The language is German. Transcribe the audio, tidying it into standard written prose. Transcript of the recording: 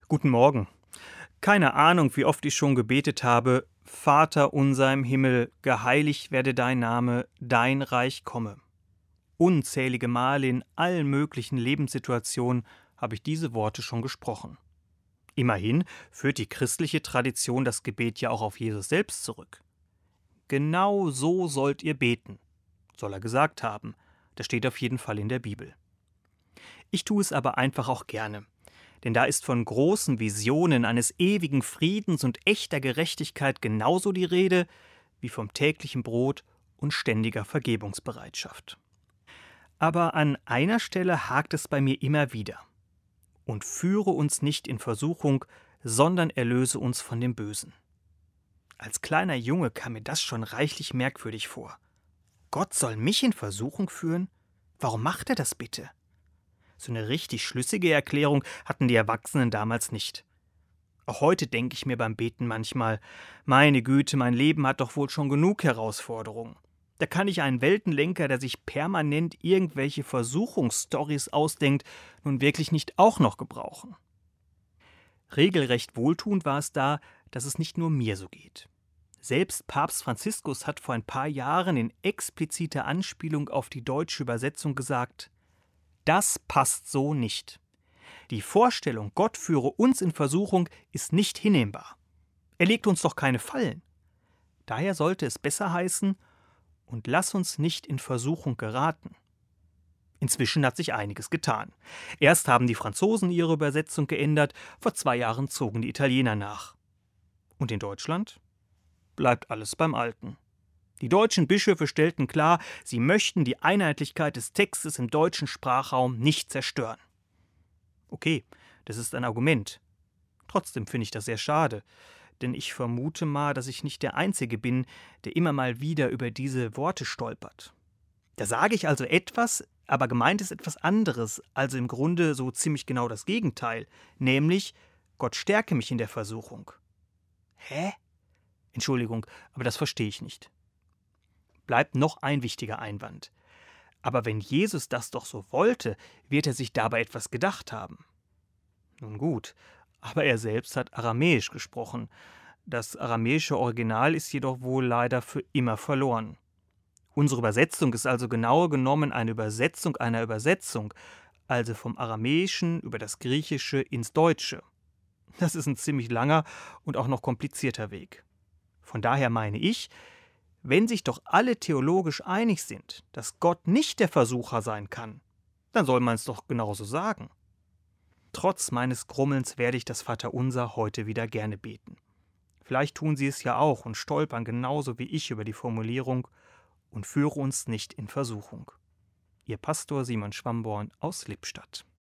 Guten Morgen. Keine Ahnung, wie oft ich schon gebetet habe: Vater unser im Himmel, geheiligt werde dein Name, dein Reich komme. Unzählige Male in allen möglichen Lebenssituationen habe ich diese Worte schon gesprochen. Immerhin führt die christliche Tradition das Gebet ja auch auf Jesus selbst zurück. Genau so sollt ihr beten, soll er gesagt haben. Das steht auf jeden Fall in der Bibel. Ich tue es aber einfach auch gerne. Denn da ist von großen Visionen eines ewigen Friedens und echter Gerechtigkeit genauso die Rede wie vom täglichen Brot und ständiger Vergebungsbereitschaft. Aber an einer Stelle hakt es bei mir immer wieder. Und führe uns nicht in Versuchung, sondern erlöse uns von dem Bösen. Als kleiner Junge kam mir das schon reichlich merkwürdig vor. Gott soll mich in Versuchung führen? Warum macht er das bitte? So eine richtig schlüssige Erklärung hatten die Erwachsenen damals nicht. Auch heute denke ich mir beim Beten manchmal: Meine Güte, mein Leben hat doch wohl schon genug Herausforderungen. Da kann ich einen Weltenlenker, der sich permanent irgendwelche Versuchungsstories ausdenkt, nun wirklich nicht auch noch gebrauchen. Regelrecht wohltuend war es da, dass es nicht nur mir so geht. Selbst Papst Franziskus hat vor ein paar Jahren in expliziter Anspielung auf die deutsche Übersetzung gesagt: Das passt so nicht. Die Vorstellung, Gott führe uns in Versuchung, ist nicht hinnehmbar. Er legt uns doch keine Fallen. Daher sollte es besser heißen: Und lass uns nicht in Versuchung geraten. Inzwischen hat sich einiges getan. Erst haben die Franzosen ihre Übersetzung geändert, vor 2 Jahren zogen die Italiener nach. Und in Deutschland bleibt alles beim Alten. Die deutschen Bischöfe stellten klar, sie möchten die Einheitlichkeit des Textes im deutschen Sprachraum nicht zerstören. Okay, das ist ein Argument. Trotzdem finde ich das sehr schade, denn ich vermute mal, dass ich nicht der Einzige bin, der immer mal wieder über diese Worte stolpert. Da sage ich also etwas, aber gemeint ist etwas anderes, also im Grunde so ziemlich genau das Gegenteil, nämlich: Gott stärke mich in der Versuchung. Hä? Entschuldigung, aber das verstehe ich nicht. Bleibt noch ein wichtiger Einwand. Aber wenn Jesus das doch so wollte, wird er sich dabei etwas gedacht haben. Nun gut, aber er selbst hat Aramäisch gesprochen. Das aramäische Original ist jedoch wohl leider für immer verloren. Unsere Übersetzung ist also genau genommen eine Übersetzung einer Übersetzung, also vom Aramäischen über das Griechische ins Deutsche. Das ist ein ziemlich langer und auch noch komplizierter Weg. Von daher meine ich, wenn sich doch alle theologisch einig sind, dass Gott nicht der Versucher sein kann, dann soll man es doch genauso sagen. Trotz meines Grummelns werde ich das Vaterunser heute wieder gerne beten. Vielleicht tun Sie es ja auch und stolpern genauso wie ich über die Formulierung: Und führe uns nicht in Versuchung. Ihr Pastor Simon Schwamborn aus Lippstadt.